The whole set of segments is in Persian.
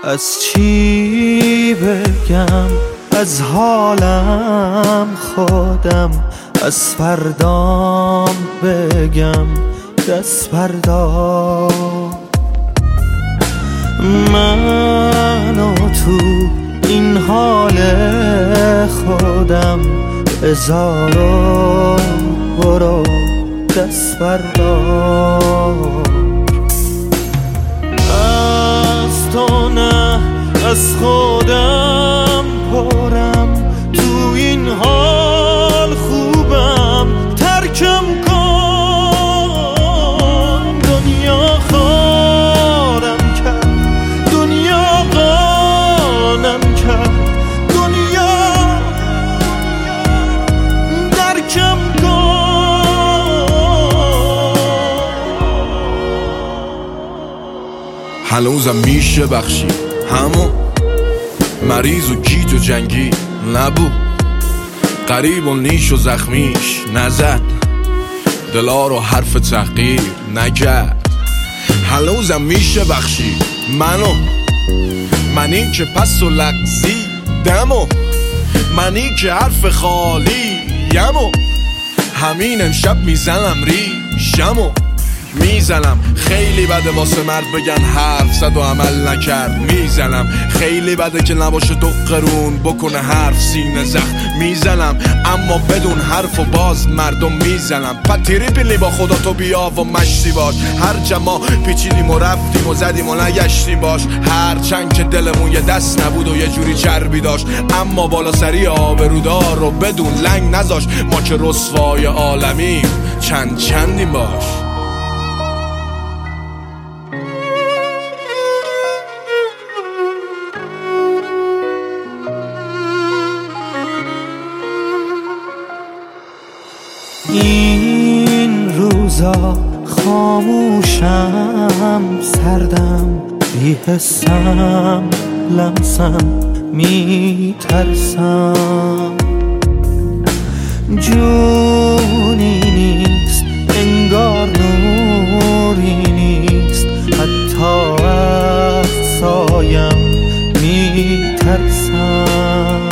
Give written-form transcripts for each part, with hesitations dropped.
از چی بگم، از حالم خودم، از فردام بگم دست فردا. من و تو این حال خودم بذار و برو دست بردار. از تو نه از خودم پرم، تو این حال خوبم ترکم کن. دنیا خارم کرد، دنیا قانم کرد، دنیا درکم کن. هنوزم میشه بخشی همون مریض و گیج و جنگی نبود، قریب و نیش و زخمیش نزد، دلا رو حرف تحقیر نکرد. هنوزم میشه بخشی منی که پس و لغزیدم و منی که حرف خالی یمو. همین امشب میزنم ریشمو میزنم. خیلی بده واسه مرد بگن حرف زد و عمل نکرد. میزنم خیلی بده که نباشه دو قرون بکنه حرف سینه زخم. میزنم اما بدون حرف و باز مردم میزنم. پتیری پیلی با خدا تو بیا و مشتی باش. هر جما پیچیدیم و رفتیم و زدیم و نگشتیم باش. هر چند که دلمون یه دست نبود و یه جوری چربی داشت، اما بالا سری آبرودار رو بدون لنگ نذاش. ما که رسوای عالمیم چندیم باش. این روزا خاموشم، سردم، بی‌حسم، لمسم، میترسم. جونی نیست انگار نوری نیست، حتی از سایم میترسم.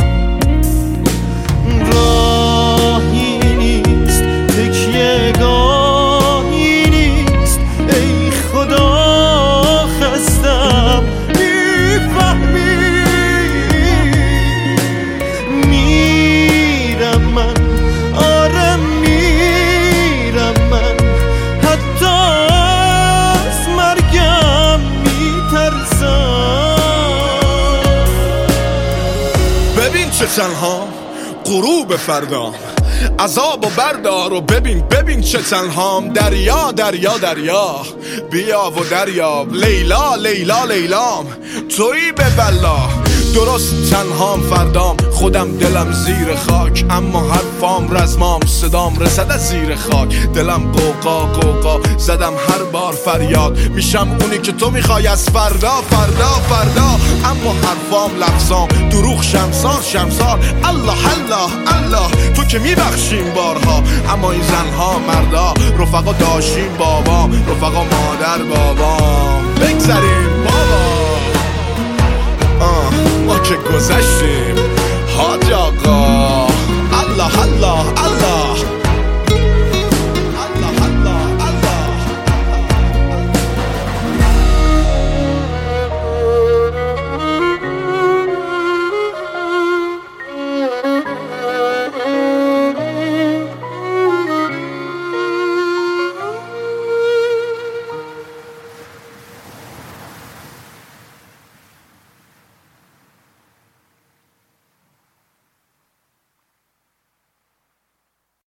تنها غروب فردام، عذاب و بردار و ببین چه تنهام. دریا دریا دریا بیا و دریاب. لیلا لیلا لیلام تویی به بلا. درست تنهام فردام، خودم دلم زیر خاک، اما حرفام رزمام، صدام رسد از زیر خاک. دلم قوقا قوقا زدم هر بار فریاد. میشم اونی که تو میخوای از فردا فردا فردا، اما حرفام لفظام دروغ شمسار. الله الله الله تو که میبخشیم بارها، اما این زنها مردا رفقا داشتیم بابام، رفقا مادر بابام. بگذاریم